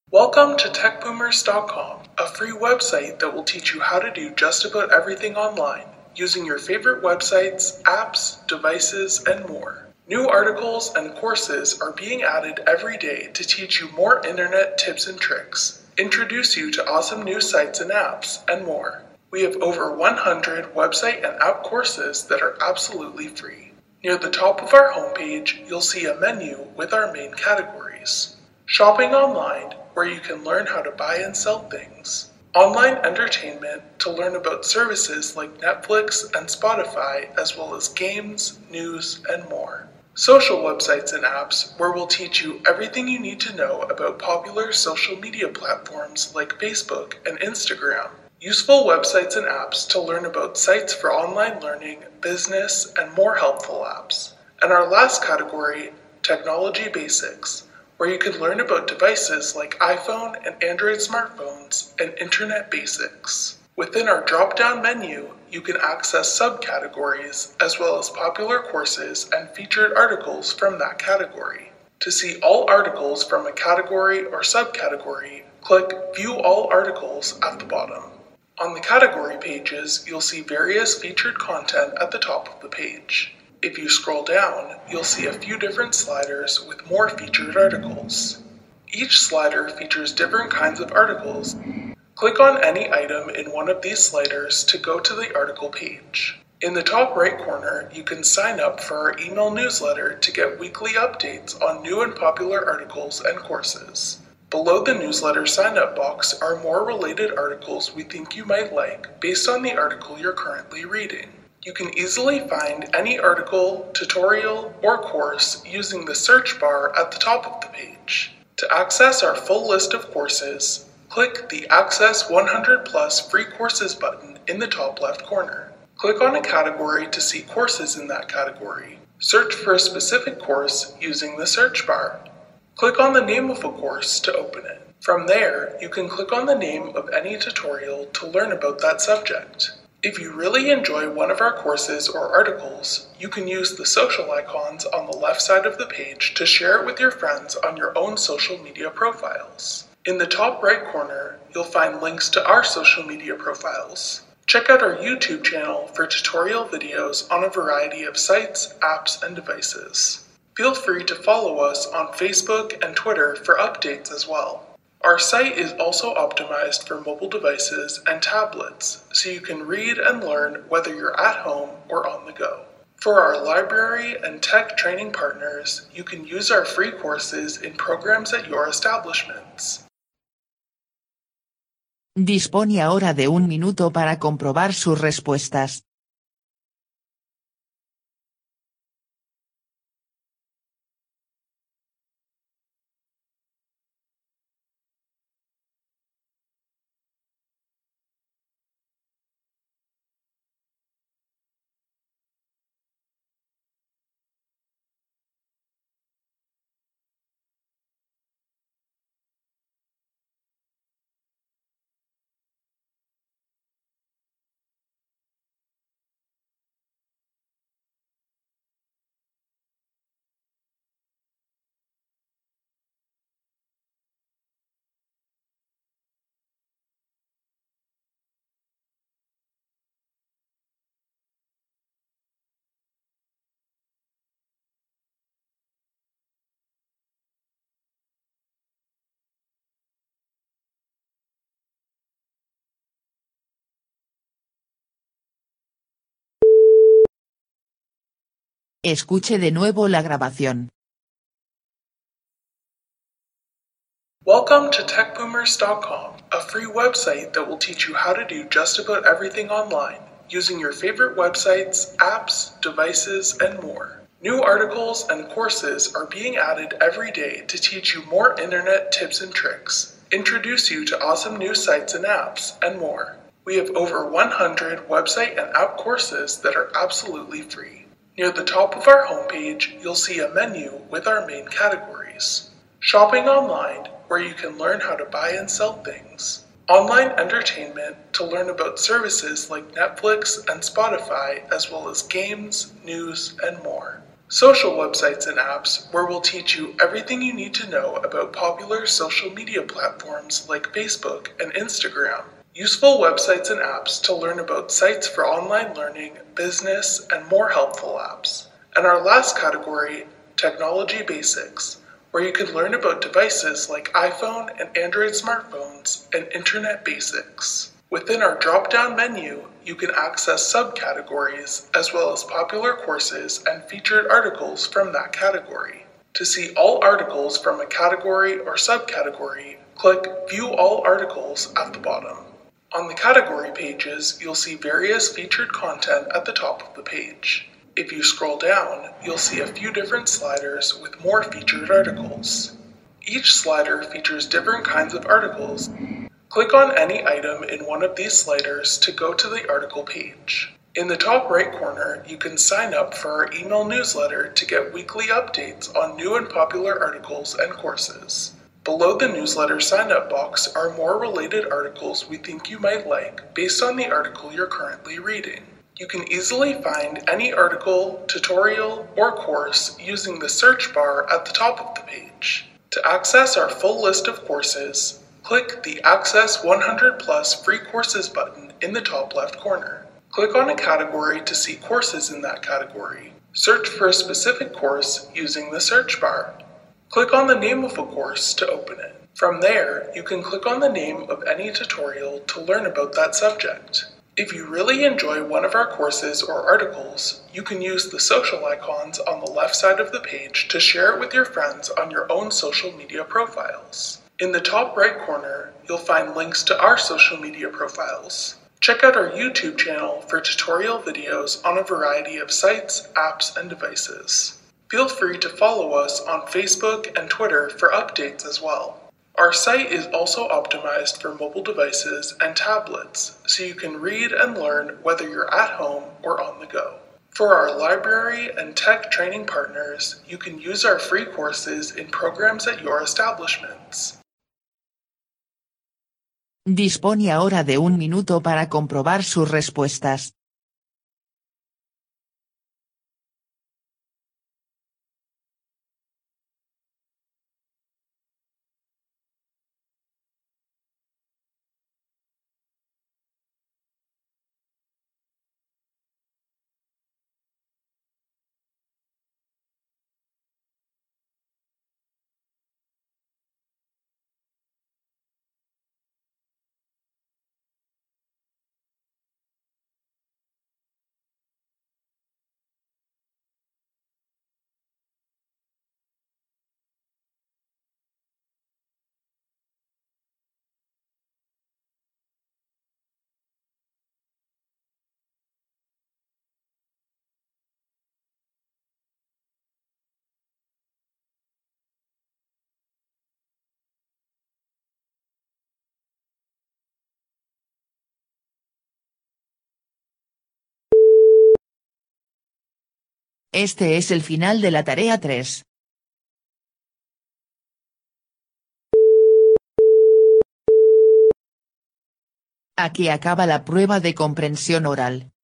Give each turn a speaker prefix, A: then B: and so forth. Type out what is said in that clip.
A: Welcome to TechBoomers.com, a free website that will teach you how to do just about everything online, using your favorite websites, apps, devices, and more. New articles and courses are being added every day to teach you more internet tips and tricks, introduce you to awesome new sites and apps, and more. We have over 100 website and app courses that are absolutely free. Near the top of our homepage, you'll see a menu with our main categories. Shopping online, where you can learn how to buy and sell things. Online entertainment, to learn about services like Netflix and Spotify, as well as games, news, and more. Social websites and apps, where we'll teach you everything you need to know about popular social media platforms like Facebook and Instagram. Useful websites and apps to learn about sites for online learning, business, and more helpful apps. And our last category, Technology Basics, where you can learn about devices like iPhone and Android smartphones and Internet basics. Within our drop-down menu, you can access subcategories as well as popular courses and featured articles from that category. To see all articles from a category or subcategory, click View All Articles at the bottom. On the category pages, you'll see various featured content at the top of the page. If you scroll down, you'll see a few different sliders with more featured articles. Each slider features different kinds of articles. Click on any item in one of these sliders to go to the article page. In the top right corner, you can sign up for our email newsletter to get weekly updates on new and popular articles and courses. Below the newsletter sign-up box are more related articles we think you might like based on the article you're currently reading. You can easily find any article, tutorial, or course using the search bar at the top of the page. To access our full list of courses, click the Access 100 Plus Free Courses button in the top left corner. Click on a category to see courses in that category. Search for a specific course using the search bar. Click on the name of a course to open it. From there, you can click on the name of any tutorial to learn about that subject. If you really enjoy one of our courses or articles, you can use the social icons on the left side of the page to share it with your friends on your own social media profiles. In the top right corner, you'll find links to our social media profiles. Check out our YouTube channel for tutorial videos on a variety of sites, apps, and devices. Feel free to follow us on Facebook and Twitter for updates as well. Our site is also optimized for mobile devices and tablets, so you can read and learn whether you're at home or on the go. For our library and tech training partners, you can use our free courses in programs at your establishments.
B: Dispone ahora de 1 minuto para comprobar sus respuestas. Escuche de nuevo la grabación.
A: Welcome to TechBoomers.com, a free website that will teach you how to do just about everything online, using your favorite websites, apps, devices, and more. New articles and courses are being added every day to teach you more internet tips and tricks, introduce you to awesome new sites and apps, and more. We have over 100 website and app courses that are absolutely free. Near the top of our homepage, you'll see a menu with our main categories. Shopping online, where you can learn how to buy and sell things. Online entertainment, to learn about services like Netflix and Spotify, as well as games, news, and more. Social websites and apps, where we'll teach you everything you need to know about popular social media platforms like Facebook and Instagram. Useful websites and apps to learn about sites for online learning, business, and more helpful apps. And our last category, technology basics, where you can learn about devices like iPhone and Android smartphones and internet basics. Within our drop-down menu, you can access subcategories as well as popular courses and featured articles from that category. To see all articles from a category or subcategory, click View All Articles at the bottom. On the category pages, you'll see various featured content at the top of the page. If you scroll down, you'll see a few different sliders with more featured articles. Each slider features different kinds of articles. Click on any item in one of these sliders to go to the article page. In the top right corner, you can sign up for our email newsletter to get weekly updates on new and popular articles and courses. Below the newsletter sign-up box are more related articles we think you might like based on the article you're currently reading. You can easily find any article, tutorial, or course using the search bar at the top of the page. To access our full list of courses, click the Access 100 Plus Free Courses button in the top left corner. Click on a category to see courses in that category. Search for a specific course using the search bar. Click on the name of a course to open it. From there, you can click on the name of any tutorial to learn about that subject. If you really enjoy one of our courses or articles, you can use the social icons on the left side of the page to share it with your friends on your own social media profiles. In the top right corner, you'll find links to our social media profiles. Check out our YouTube channel for tutorial videos on a variety of sites, apps, and devices. Feel free to follow us on Facebook and Twitter for updates as well. Our site is also optimized for mobile devices and tablets, so you can read and learn whether you're at home or on the go. For our library and tech training partners, you can use our free courses in programs at your establishments.
B: Dispone ahora de un minuto para comprobar sus respuestas. Este es el final de la tarea 3. Aquí acaba la prueba de comprensión oral.